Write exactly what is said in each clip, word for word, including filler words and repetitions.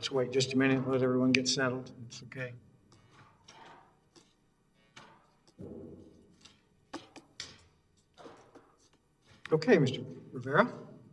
let's wait just a minute, let everyone get settled. It's okay. Okay, Mister Rivera.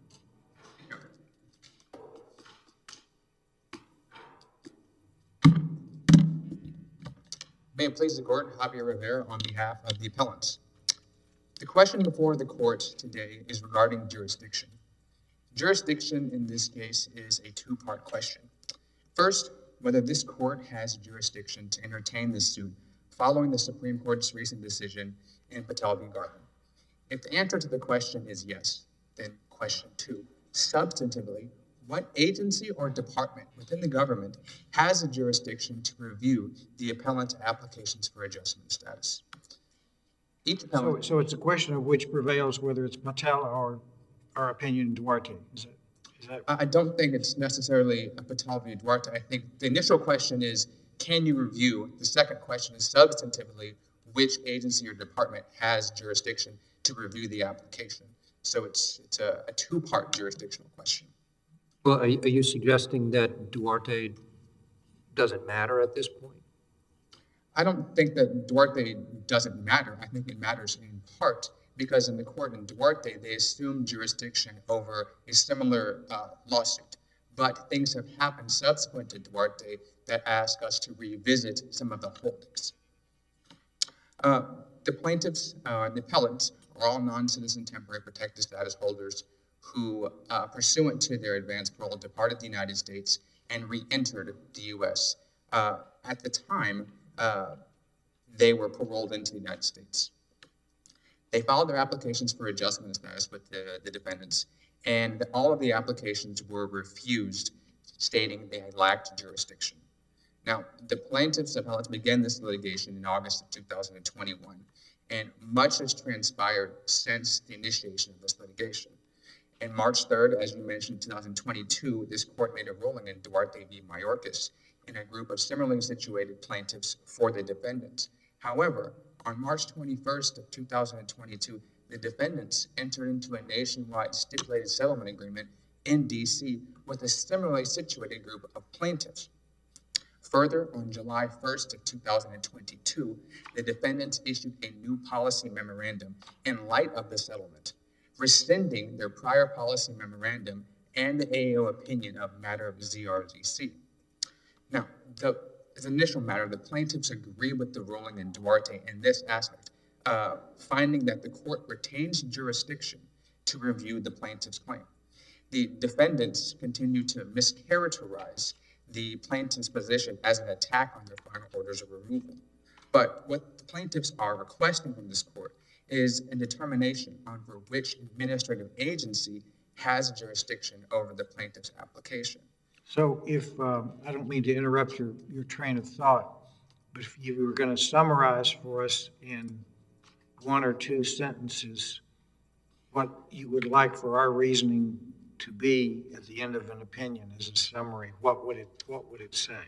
May it please the court, Javier Rivera on behalf of the appellants. The question before the court today is regarding jurisdiction. Jurisdiction in this case is a two-part question. First, whether this court has jurisdiction to entertain this suit following the Supreme Court's recent decision in Patel v. Garland. If the answer to the question is yes, then question two, substantively, what agency or department within the government has a jurisdiction to review the appellant's applications for adjustment of status? Each appellant, so, so it's a question of which prevails, whether it's Patel or our opinion in Duarte. Is it? Is that? I don't think it's necessarily a Patel v. Duarte. I think the initial question is, can you review? The second question is substantively, which agency or department has jurisdiction to review the application? So it's, it's a, a two-part jurisdictional question. Well, are you, are you suggesting that Duarte doesn't matter at this point? I don't think that Duarte doesn't matter. I think it matters in part because in the court in Duarte, they assumed jurisdiction over a similar uh, lawsuit. But things have happened subsequent to Duarte that ask us to revisit some of the holdings. Uh, the plaintiffs, uh, the appellants, are all non-citizen temporary protected status holders who, uh, pursuant to their advance parole, departed the United States and re-entered the U S. Uh, at the time, uh, they were paroled into the United States. They filed their applications for adjustment of status with the, the defendants, and all of the applications were refused, stating they had lacked jurisdiction. Now, the plaintiffs' appellants began this litigation in August of two thousand twenty-one, and much has transpired since the initiation of this litigation. On March third, as you mentioned, two thousand twenty-two, this court made a ruling in Duarte v. Mayorkas in a group of similarly situated plaintiffs for the defendants. However, on March twenty-first of two thousand twenty-two, the defendants entered into a nationwide stipulated settlement agreement in D C with a similarly situated group of plaintiffs. Further, on July first of two thousand twenty-two, the defendants issued a new policy memorandum in light of the settlement, rescinding their prior policy memorandum and the A A O opinion of matter of Z R Z C. Now, the, as an initial matter, the plaintiffs agree with the ruling in Duarte in this aspect, uh, finding that the court retains jurisdiction to review the plaintiff's claim. The defendants continue to mischaracterize the plaintiff's position as an attack on their final orders of removal. But what the plaintiffs are requesting from this court is a determination on for which administrative agency has jurisdiction over the plaintiff's application. So if, um, I don't mean to interrupt your, your train of thought, but if you were going to summarize for us in one or two sentences what you would like for our reasoning to be at the end of an opinion as a summary, what would it, what would it say?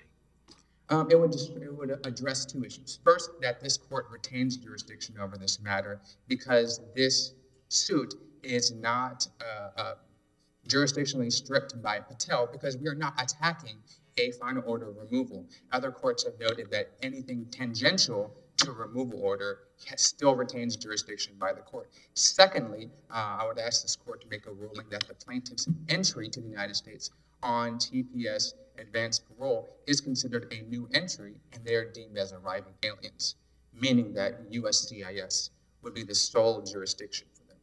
Um, it would just, it would address two issues. First, that this court retains jurisdiction over this matter because this suit is not uh, uh, jurisdictionally stripped by Patel because we are not attacking a final order of removal. Other courts have noted that anything tangential to a removal order still retains jurisdiction by the court. Secondly, uh, I would ask this court to make a ruling that the plaintiff's entry to the United States on T P S advanced parole is considered a new entry and they are deemed as arriving aliens, meaning that U S C I S would be the sole jurisdiction for them.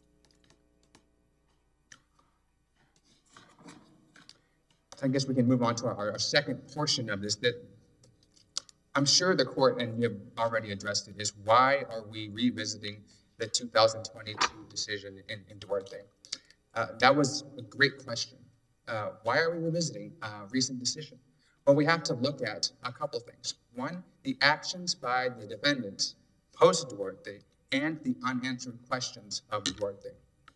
So I guess we can move on to our, our second portion of this that I'm sure the court, and you have already addressed it, is why are we revisiting the two thousand twenty-two decision in, in Duarte? Uh, that was a great question. Uh, why are we revisiting a recent decision? Well, we have to look at a couple things. One, the actions by the defendants post-Duarte and the unanswered questions of Duarte.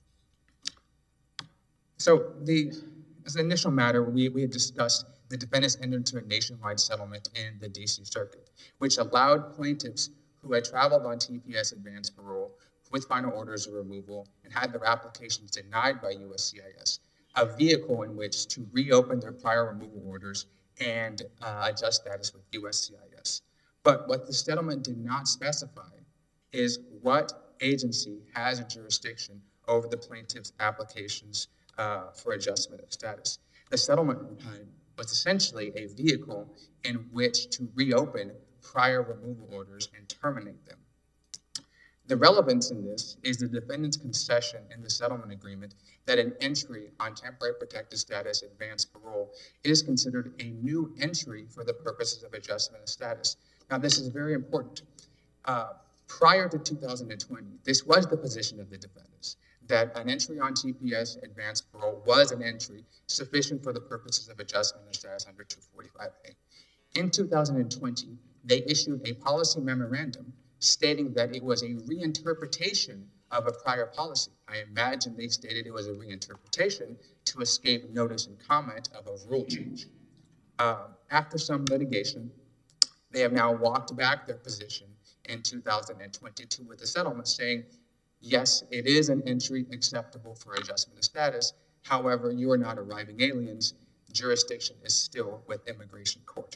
So the, as an initial matter, we, we had discussed the defendants entered into a nationwide settlement in the D C Circuit, which allowed plaintiffs who had traveled on T P S advanced parole with final orders of removal and had their applications denied by U S C I S a vehicle in which to reopen their prior removal orders and uh, adjust status with U S C I S. But what the settlement did not specify is what agency has a jurisdiction over the plaintiff's applications uh, for adjustment of status. The settlement uh, was essentially a vehicle in which to reopen prior removal orders and terminate them. The relevance in this is the defendant's concession in the settlement agreement that an entry on temporary protected status advanced parole is considered a new entry for the purposes of adjustment of status. Now, this is very important. Uh, prior to two thousand twenty, this was the position of the defendants, that an entry on T P S advanced parole was an entry sufficient for the purposes of adjustment of status under two forty-five A. In two thousand twenty, they issued a policy memorandum stating that it was a reinterpretation of a prior policy. I imagine they stated it was a reinterpretation to escape notice and comment of a rule change. Uh, after some litigation, they have now walked back their position in two thousand twenty-two with the settlement saying, yes, it is an entry acceptable for adjustment of status. However, you are not arriving aliens. Jurisdiction is still with immigration court.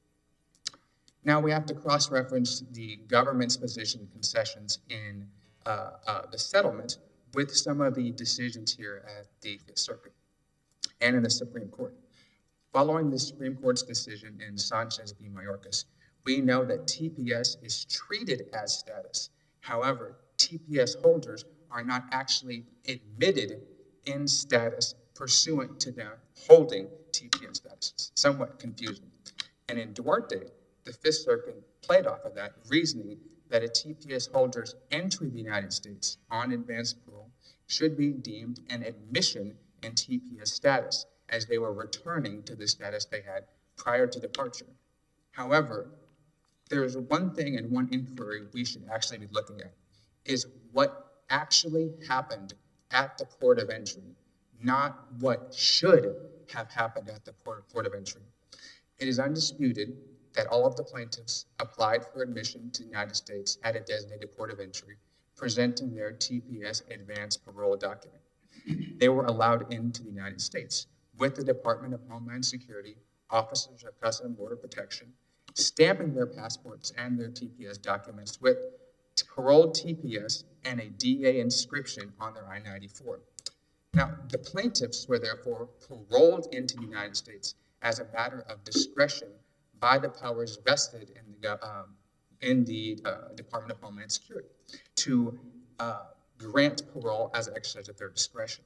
Now we have to cross-reference the government's position concessions in uh, uh, the settlement with some of the decisions here at the Fifth Circuit and in the Supreme Court. Following the Supreme Court's decision in Sanchez v. Mayorkas, we know that T P S is treated as status. However, T P S holders are not actually admitted in status pursuant to their holding T P S status. It's somewhat confusing. And in Duarte, the Fifth Circuit played off of that, reasoning that a T P S holder's entry to the United States on advanced parole should be deemed an admission in T P S status, as they were returning to the status they had prior to departure. However, there is one thing and one inquiry we should actually be looking at, is what actually happened at the port of entry, not what should have happened at the port, port of entry. It is undisputed that all of the plaintiffs applied for admission to the United States at a designated port of entry, presenting their T P S advanced parole document. They were allowed into the United States with the Department of Homeland Security, Officers of Customs and Border Protection, stamping their passports and their T P S documents with paroled T P S and a D A inscription on their I ninety-four. Now, the plaintiffs were therefore paroled into the United States as a matter of discretion by the powers vested in the, um, in the uh, Department of Homeland Security to uh, grant parole as an exercise of their discretion.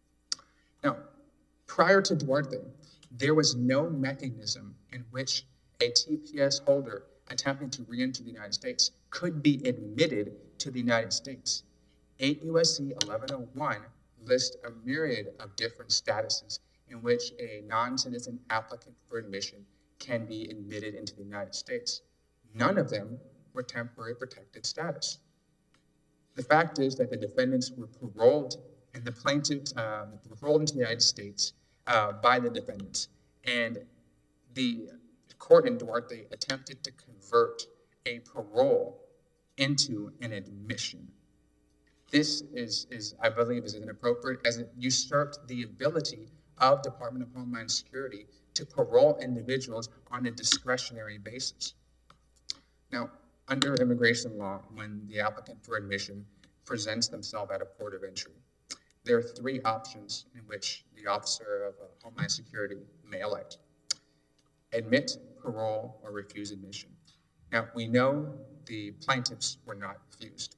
Now, prior to Duarte, there was no mechanism in which a T P S holder attempting to re-enter the United States could be admitted to the United States. eight U S C eleven oh one lists a myriad of different statuses in which a non-citizen applicant for admission can be admitted into the United States. None of them were temporary protected status. The fact is that the defendants were paroled and the plaintiffs um, were paroled into the United States uh, by the defendants. And the court in Duarte attempted to convert a parole into an admission. This is, is, I believe, is inappropriate, as it usurped the ability of Department of Homeland Security to parole individuals on a discretionary basis. Now, under immigration law, when the applicant for admission presents themselves at a port of entry, there are three options in which the officer of uh, Homeland Security may elect: admit, parole, or refuse admission. Now, we know the plaintiffs were not refused.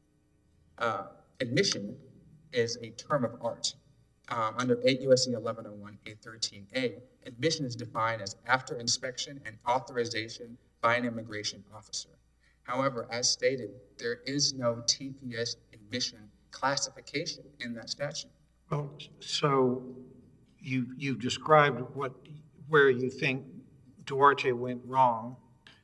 Uh, admission is a term of art. Um, under eight U S C eleven oh one A thirteen A, admission is defined as after inspection and authorization by an immigration officer. However, as stated, there is no T P S admission classification in that statute. Well, so you, you've described what, where you think Duarte went wrong,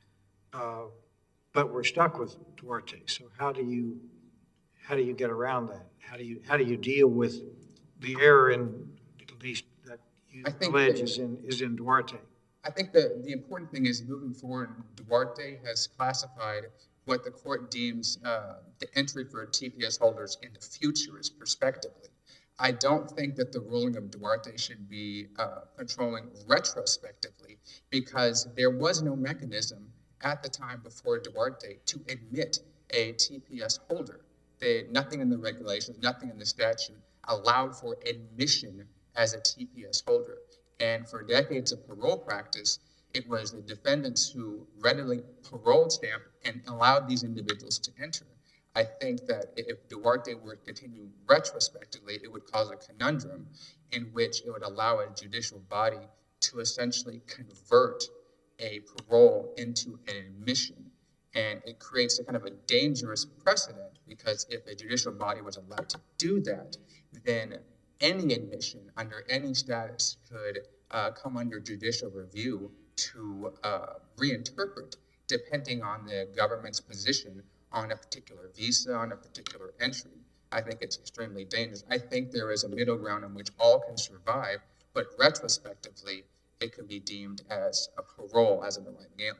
uh, but we're stuck with Duarte. So how do you, how do you get around that? How do you, how do you deal with the error in, at least that you allege is in, is in Duarte? I think the, the important thing is moving forward, Duarte has classified what the court deems uh, the entry for T P S holders in the future is prospectively. I don't think that the ruling of Duarte should be uh, controlling retrospectively, because there was no mechanism at the time before Duarte to admit a T P S holder. They, nothing in the regulations, nothing in the statute allowed for admission as a T P S holder. And for decades of parole practice, it was the defendants who readily parole stamped and allowed these individuals to enter. I think that if Duarte were to continue retrospectively, it would cause a conundrum in which it would allow a judicial body to essentially convert a parole into an admission. And it creates a kind of a dangerous precedent, because if a judicial body was allowed to do that, then any admission under any status could uh, come under judicial review to uh, reinterpret depending on the government's position on a particular visa, on a particular entry. I think it's extremely dangerous. I think there is a middle ground in which all can survive, but retrospectively, it could be deemed as a parole as an arriving alien.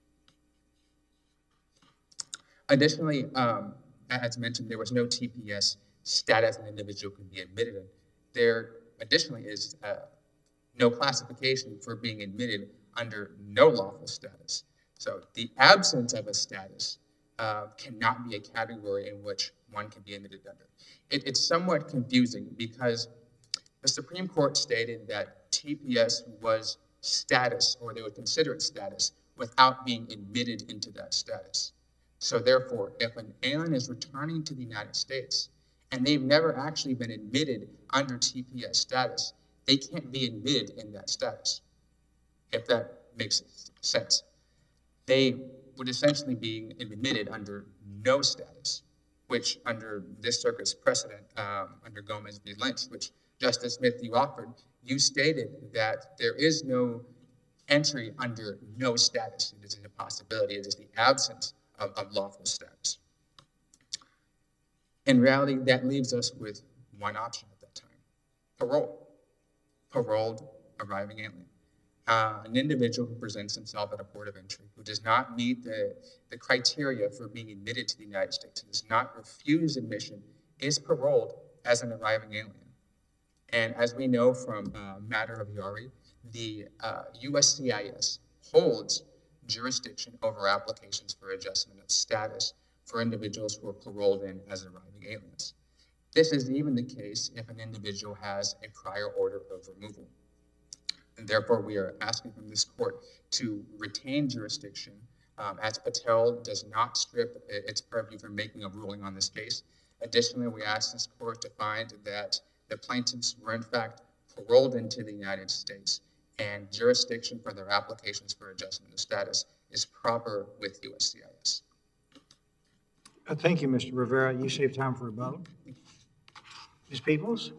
Additionally, um, as mentioned, there was no T P S status an individual could be admitted in. There additionally is uh, no classification for being admitted under no lawful status. So the absence of a status uh, cannot be a category in which one can be admitted under. It, it's somewhat confusing, because the Supreme Court stated that T P S was status, or they would consider it status, without being admitted into that status. So therefore, if an alien is returning to the United States and they've never actually been admitted under T P S status, they can't be admitted in that status, if that makes sense. They would essentially be admitted under no status, which under this circuit's precedent, um, under Gomez v. Lynch, which Justice Smith, you offered, you stated that there is no entry under no status. It is an impossibility. It is the absence of, of lawful status. In reality, that leaves us with one option at that time: parole. Paroled arriving alien. Uh, an individual who presents himself at a port of entry, who does not meet the, the criteria for being admitted to the United States, and does not refuse admission, is paroled as an arriving alien. And as we know from uh, matter of Yari, the uh, U S C I S holds jurisdiction over applications for adjustment of status for individuals who are paroled in as arriving aliens. This is even the case if an individual has a prior order of removal. And therefore, we are asking from this court to retain jurisdiction, um, as Patel does not strip its purview from making a ruling on this case. Additionally, we ask this court to find that the plaintiffs were in fact paroled into the United States, and jurisdiction for their applications for adjustment of status is proper with U S C I S. Uh, thank you, Mister Rivera. You saved time for a vote. Miz Peoples?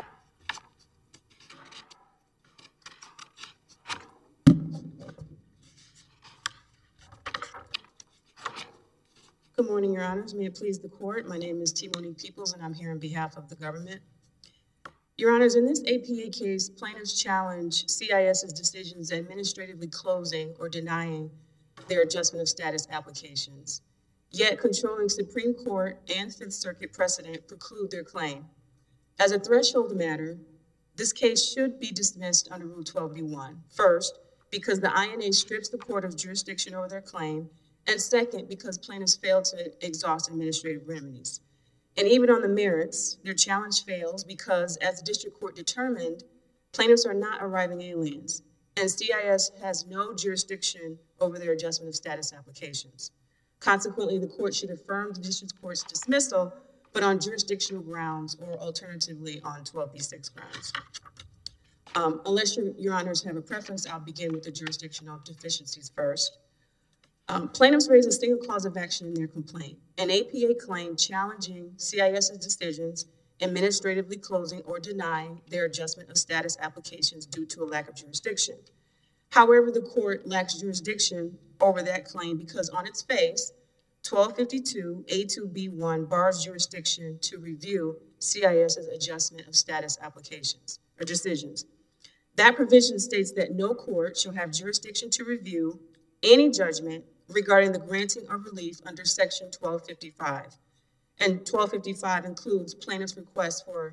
Good morning, Your Honors. May it please the court. My name is T. Monique Peoples, and I'm here on behalf of the government. Your Honors, in this A P A case, plaintiffs challenge CIS's decisions administratively closing or denying their adjustment of status applications. Yet, controlling Supreme Court and Fifth Circuit precedent preclude their claim. As a threshold matter, this case should be dismissed under Rule twelve B one. First, because the I N A strips the court of jurisdiction over their claim, and second, because plaintiffs failed to exhaust administrative remedies. And even on the merits, their challenge fails because, as the district court determined, plaintiffs are not arriving aliens, and C I S has no jurisdiction over their adjustment of status applications. Consequently, the court should affirm the district court's dismissal, but on jurisdictional grounds, or alternatively on twelve B six grounds. Um, unless your, your honors have a preference, I'll begin with the jurisdictional deficiencies first. Um, plaintiffs raise a single cause of action in their complaint, an A P A claim challenging CIS's decisions administratively closing or denying their adjustment of status applications due to a lack of jurisdiction. However, the court lacks jurisdiction over that claim because on its face, twelve fifty-two A two B one bars jurisdiction to review CIS's adjustment of status applications or decisions. That provision states that no court shall have jurisdiction to review any judgment regarding the granting of relief under Section twelve fifty-five. And twelve fifty-five includes plaintiff's request for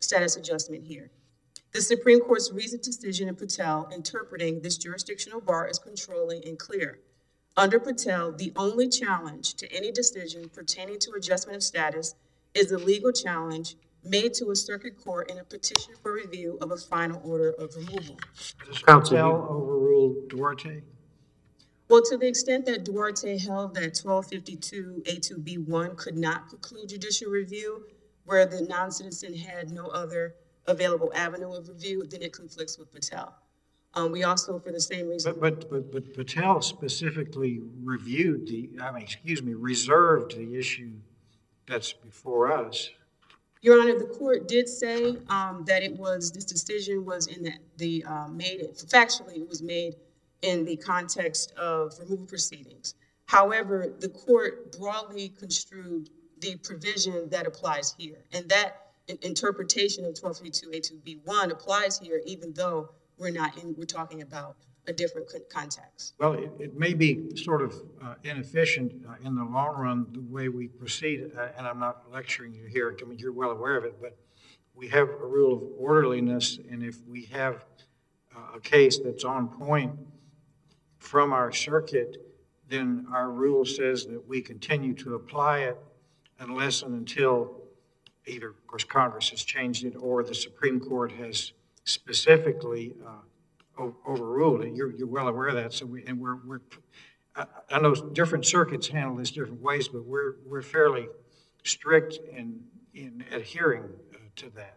status adjustment here. The Supreme Court's recent decision in Patel interpreting this jurisdictional bar as controlling and clear. Under Patel, the only challenge to any decision pertaining to adjustment of status is a legal challenge made to a circuit court in a petition for review of a final order of removal. Does Counsel, Patel you- overrule Duarte? Well, to the extent that Duarte held that twelve fifty-two A two B one could not preclude judicial review, where the non-citizen had no other available avenue of review, then it conflicts with Patel. Um, we also, for the same reason. But, but, but, but Patel specifically reviewed the, I mean, excuse me, reserved the issue that's before us. Your Honor, the court did say um, that it was, this decision was in the, the uh, made, factually, it was made in the context of removal proceedings. However, the court broadly construed the provision that applies here. And that in- interpretation of twelve fifty-two A two B one applies here, even though we're not in, we're talking about a different con- context. Well, it, it may be sort of uh, inefficient uh, in the long run, the way we proceed, uh, and I'm not lecturing you here, I mean, you're well aware of it, but we have a rule of orderliness, and if we have uh, a case that's on point from our circuit, then our rule says that we continue to apply it unless and until either, of course, Congress has changed it or the Supreme Court has specifically uh, o- overruled it. You're, you're well aware of that. So we, and we're, we're, I, I know different circuits handle this different ways, but we're, we're fairly strict in, in adhering uh, to that.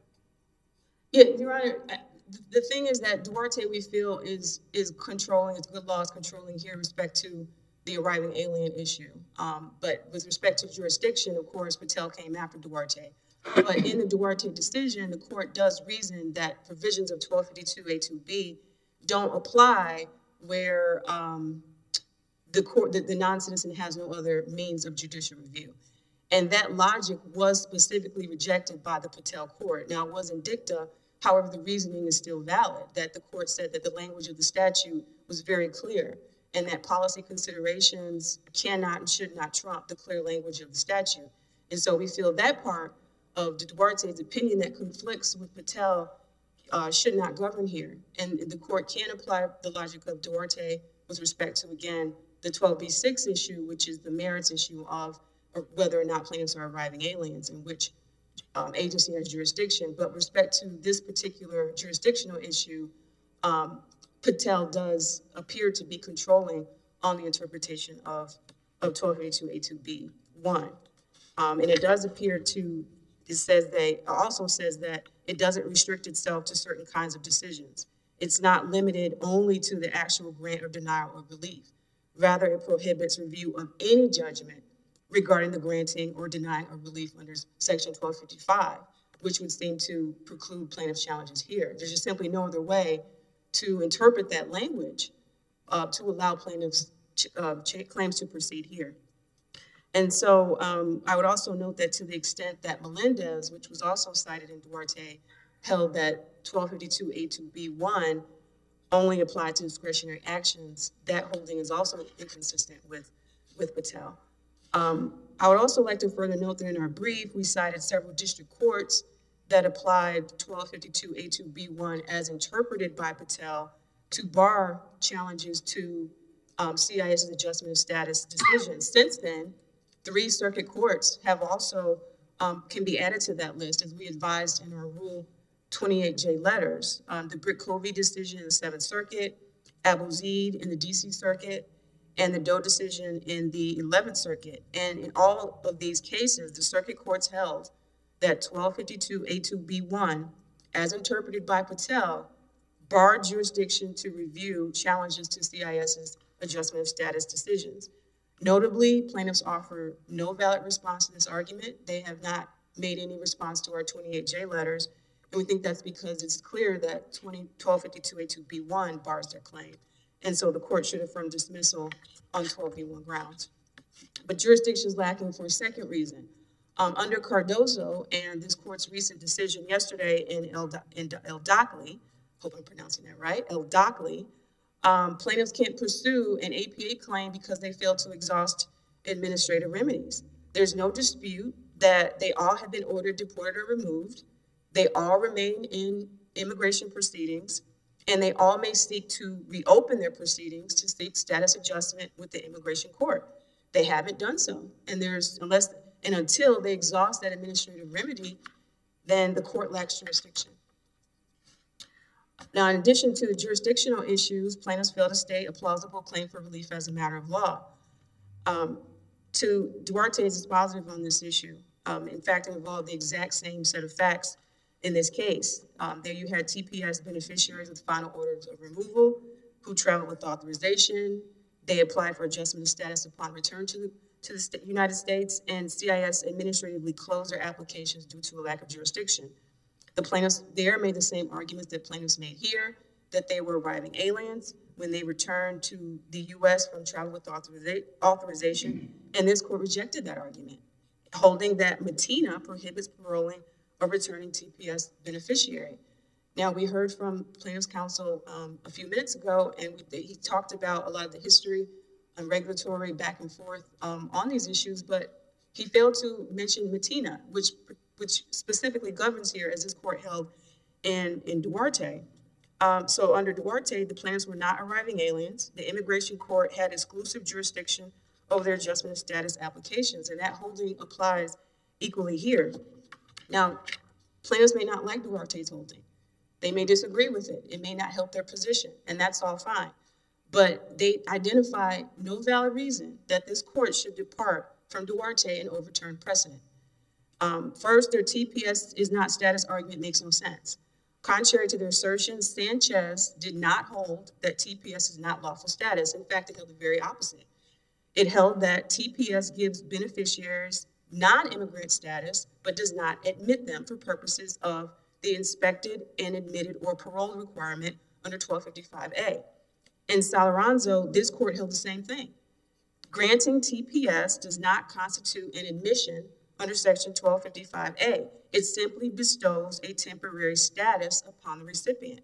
Yeah, Your Honor, I- the thing is that Duarte, we feel, is is controlling, it's good laws controlling here with respect to the arriving alien issue. Um, but with respect to jurisdiction, of course, Patel came after Duarte. But in the Duarte decision, the court does reason that provisions of twelve fifty-two A two B don't apply where um, the court, the, the non-citizen has no other means of judicial review. And that logic was specifically rejected by the Patel court. Now, it wasn't dicta. However, the reasoning is still valid, that the court said that the language of the statute was very clear and that policy considerations cannot and should not trump the clear language of the statute. And so we feel that part of Duarte's opinion that conflicts with Patel uh, should not govern here. And the court can apply the logic of Duarte with respect to, again, the twelve B six issue, which is the merits issue of or whether or not plaintiffs are arriving aliens, in which Um, agency has jurisdiction, but with respect to this particular jurisdictional issue, um, Patel does appear to be controlling on the interpretation of, of twelve fifty-two A two B one. Um, and it does appear to, it says they, also says that it doesn't restrict itself to certain kinds of decisions. It's not limited only to the actual grant or denial of relief. Rather, it prohibits review of any judgment regarding the granting or denying of relief under Section twelve fifty-five, which would seem to preclude plaintiff's challenges here. There's just simply no other way to interpret that language uh, to allow plaintiffs' ch- uh, ch- claims to proceed here. And so um, I would also note that to the extent that Melendez, which was also cited in Duarte, held that twelve fifty-two A two B one only applied to discretionary actions, that holding is also inconsistent with, with Patel. Um, I would also like to further note that in our brief, we cited several district courts that applied twelve fifty-two A two B one as interpreted by Patel to bar challenges to um, CIS's adjustment of status decisions. Since then, three circuit courts have also, um, can be added to that list, as we advised in our Rule twenty-eight J letters. Um, the Britt-Covey decision in the Seventh Circuit, Abu Zaid in the D C Circuit, and the Doe decision in the eleventh Circuit. And in all of these cases, the circuit courts held that twelve fifty-two A two B one, as interpreted by Patel, barred jurisdiction to review challenges to CIS's adjustment of status decisions. Notably, plaintiffs offer no valid response to this argument. They have not made any response to our twenty-eight J letters, and we think that's because it's clear that twelve fifty-two A two B one bars their claim. And so the court should affirm dismissal on twelve B one grounds. But jurisdiction is lacking for a second reason. Um, under Cardozo and this court's recent decision yesterday in El, in El Dockley, hope I'm pronouncing that right, El Dockley, um, plaintiffs can't pursue an A P A claim because they failed to exhaust administrative remedies. There's no dispute that they all have been ordered, deported, or removed. They all remain in immigration proceedings, and they all may seek to reopen their proceedings to seek status adjustment with the immigration court. They haven't done so, and there's unless and until they exhaust that administrative remedy, then the court lacks jurisdiction. Now, in addition to the jurisdictional issues, plaintiffs fail to state a plausible claim for relief as a matter of law. Um, to Duarte is positive on this issue. Um, in fact, it involved the exact same set of facts in this case. Um, there you had T P S beneficiaries with final orders of removal who traveled with authorization. They applied for adjustment of status upon return to the, to the United States, and C I S administratively closed their applications due to a lack of jurisdiction. The plaintiffs there made the same arguments that plaintiffs made here, that they were arriving aliens when they returned to the U S from travel with authoriza authorization, and this court rejected that argument, holding that Matina prohibits paroling a returning T P S beneficiary. Now, we heard from plaintiffs' counsel um, a few minutes ago, and we, he talked about a lot of the history and regulatory back and forth um, on these issues, but he failed to mention Matina, which which specifically governs here, as this court held in, in Duarte. Um, so under Duarte, the plaintiffs were not arriving aliens. The immigration court had exclusive jurisdiction over their adjustment of status applications, and that holding applies equally here. Now, plaintiffs may not like Duarte's holding. They may disagree with it. It may not help their position, and that's all fine. But they identify no valid reason that this court should depart from Duarte and overturn precedent. Um, first, their T P S is not status argument makes no sense. Contrary to their assertions, Sanchez did not hold that T P S is not lawful status. In fact, it held the very opposite. It held that T P S gives beneficiaries non-immigrant status, but does not admit them for purposes of the inspected and admitted or parole requirement under twelve fifty-five A. In Salaranzo, this court held the same thing. Granting T P S does not constitute an admission under section twelve fifty-five A. It simply bestows a temporary status upon the recipient.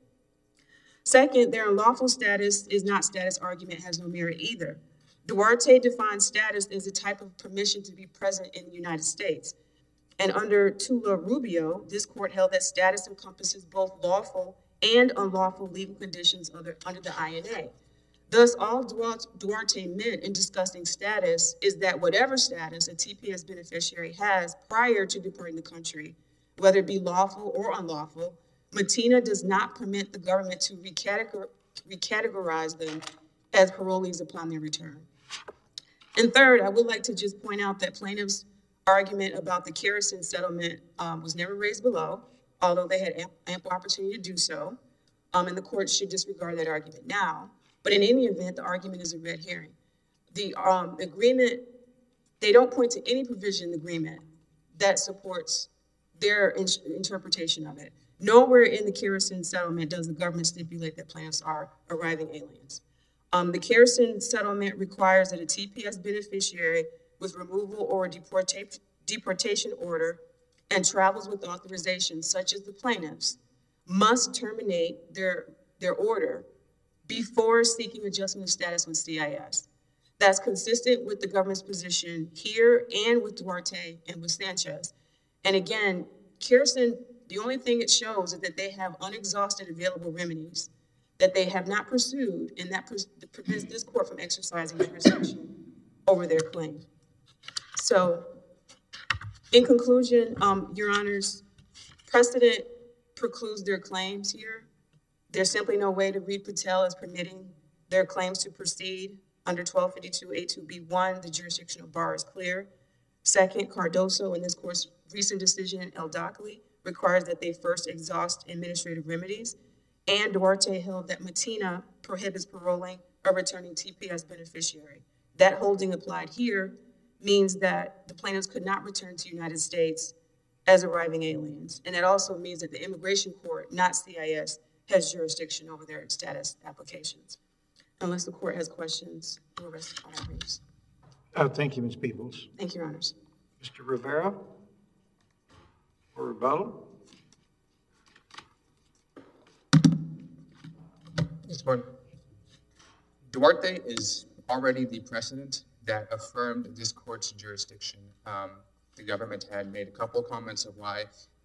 Second, their unlawful status is not status argument, has no merit either. Duarte defines status as a type of permission to be present in the United States. And under Tula Rubio, this court held that status encompasses both lawful and unlawful legal conditions under, under the I N A. Thus, all Duarte meant in discussing status is that whatever status a T P S beneficiary has prior to departing the country, whether it be lawful or unlawful, Matina does not permit the government to recategor recategorize them as parolees upon their return. And third, I would like to just point out that plaintiffs' argument about the Kerrison settlement um, was never raised below, although they had amp ample opportunity to do so, um, and the court should disregard that argument now. But in any event, the argument is a red herring. The um, agreement, they don't point to any provision in the agreement that supports their in interpretation of it. Nowhere in the Kerrison settlement does the government stipulate that plaintiffs are arriving aliens. Um, the Kerrison settlement requires that a T P S beneficiary with removal or a deporta deportation order and travels with authorization, such as the plaintiffs, must terminate their, their order before seeking adjustment of status with C I S. That's consistent with the government's position here and with Duarte and with Sanchez. And again, Kerrison, the only thing it shows is that they have unexhausted available remedies that they have not pursued, and that prevents this court from exercising jurisdiction over their claim. So, in conclusion, um, Your Honors, precedent precludes their claims here. There's simply no way to read Patel as permitting their claims to proceed under twelve fifty-two A two B one. The jurisdictional bar is clear. Second, Cardoso, in this court's recent decision in El Dockley, requires that they first exhaust administrative remedies. And Duarte held that Matina prohibits paroling a returning T P S beneficiary. That holding applied here means that the plaintiffs could not return to the United States as arriving aliens. And that also means that the immigration court, not C I S, has jurisdiction over their status applications. Unless the court has questions, we'll rest on our briefs. Uh, thank you, Miz Peebles. Thank you, Your Honors. Mister Rivera, for rebuttal. Mister Martin, Duarte is already the precedent that affirmed this court's jurisdiction. Um, the government had made a couple of comments of why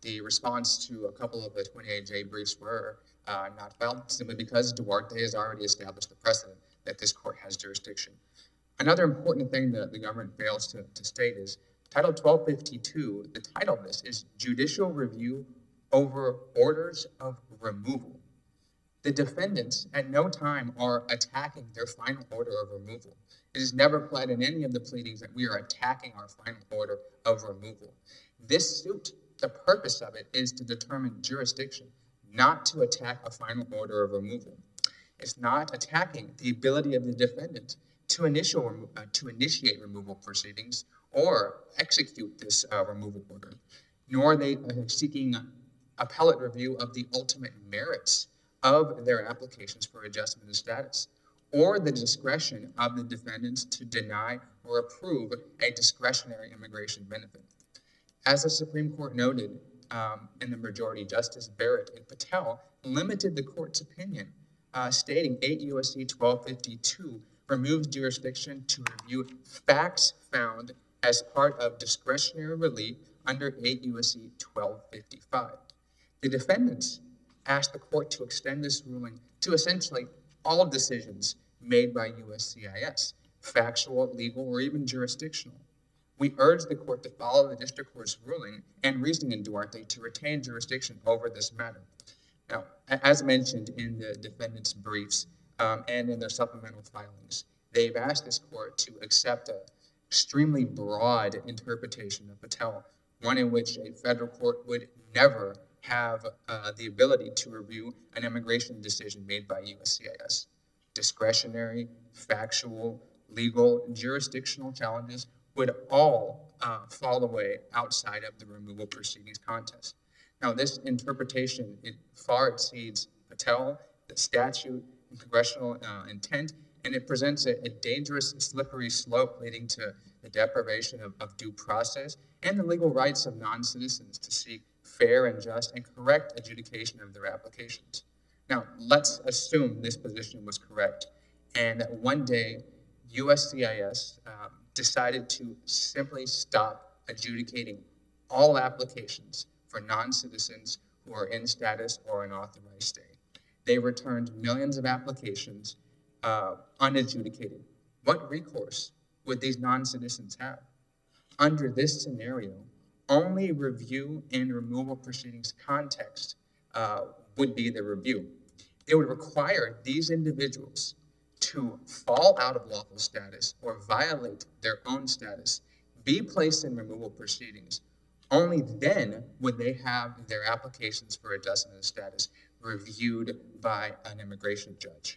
The response to a couple of the twenty-eight J briefs were uh, not filed simply because Duarte has already established the precedent that this court has jurisdiction. Another important thing that the government fails to, to state is Title twelve fifty-two, the title of this is Judicial Review over Orders of Removal. The defendants at no time are attacking their final order of removal. It is never pled in any of the pleadings that we are attacking our final order of removal. This suit, the purpose of it is to determine jurisdiction, not to attack a final order of removal. It's not attacking the ability of the defendant to, initial, uh, to initiate removal proceedings or execute this uh, removal order, nor are they uh, seeking appellate review of the ultimate merits of their applications for adjustment of status, or the discretion of the defendants to deny or approve a discretionary immigration benefit. As the Supreme Court noted um, in the majority, Justice Barrett and Patel limited the court's opinion, uh, stating eight U S C twelve fifty-two removes jurisdiction to review facts found as part of discretionary relief under eight U S C twelve fifty-five. The defendants asked the court to extend this ruling to essentially all decisions made by U S C I S, factual, legal, or even jurisdictional. We urge the court to follow the district court's ruling and reasoning in Duarte to retain jurisdiction over this matter. Now, as mentioned in the defendants' briefs um, and in their supplemental filings, they've asked this court to accept an extremely broad interpretation of Patel, one in which a federal court would never have uh, the ability to review an immigration decision made by U S C I S. Discretionary, factual, legal, jurisdictional challenges would all uh, fall away outside of the removal proceedings contest. Now, this interpretation, it far exceeds Patel, the statute, and congressional uh, intent, and it presents a, a dangerous, slippery slope leading to the deprivation of, of due process and the legal rights of non-citizens to seek fair and just and correct adjudication of their applications. Now, let's assume this position was correct and that one day U S C I S um, decided to simply stop adjudicating all applications for non-citizens who are in status or an authorized stay. They returned millions of applications uh, unadjudicated. What recourse would these non-citizens have? Under this scenario, only review in removal proceedings context uh, would be the review. It would require these individuals to fall out of lawful status or violate their own status, be placed in removal proceedings. Only then would they have their applications for adjustment of status reviewed by an immigration judge.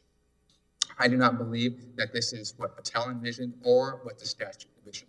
I do not believe that this is what Patel envisioned or what the statute envisioned.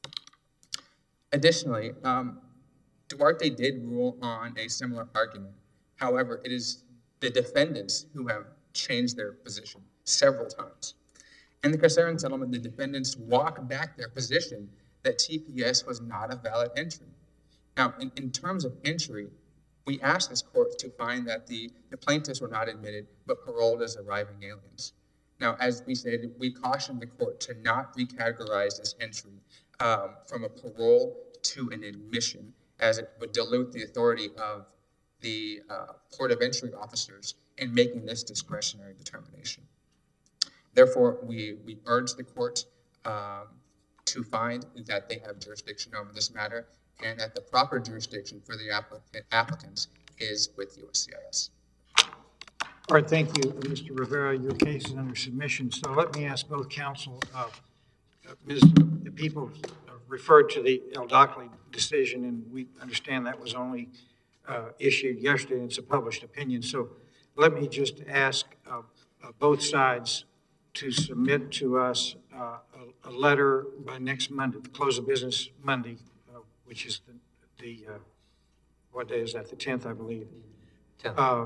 Additionally, um, Duarte did rule on a similar argument. However, it is the defendants who have changed their position several times. In the Casarin settlement, the defendants walked back their position that T P S was not a valid entry. Now, in, in terms of entry, we asked this court to find that the, the plaintiffs were not admitted, but paroled as arriving aliens. Now, as we stated, we cautioned the court to not recategorize this entry um, from a parole to an admission, as it would dilute the authority of the uh, port of entry officers in making this discretionary determination. Therefore, we, we urge the court um, to find that they have jurisdiction over this matter and that the proper jurisdiction for the applicant, applicants is with U S C I S. All right, thank you, Mister Rivera. Your case is under submission. So let me ask both counsel, uh, uh, Miz The people referred to the El Dockley decision, and we understand that was only uh, issued yesterday, and it's a published opinion. So let me just ask uh, uh, both sides to submit to us uh, a, a letter by next Monday, the close of business Monday, uh, which is the, the uh, what day is that, the tenth, I believe, tenth. Uh,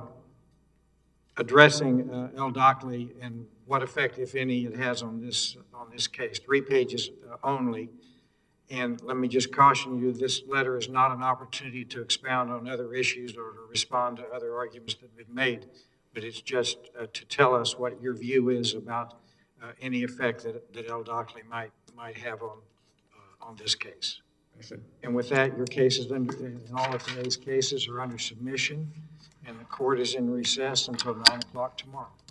addressing uh, El Dockley and what effect, if any, it has on this, on this case. Three pages uh, only. And let me just caution you, this letter is not an opportunity to expound on other issues or to respond to other arguments that have been made, but it's just uh, to tell us what your view is about uh, any effect that, that El Dockley might, might have on, uh, on this case. Understood. And with that, your cases, under, and all of today's cases are under submission, and the court is in recess until nine o'clock tomorrow.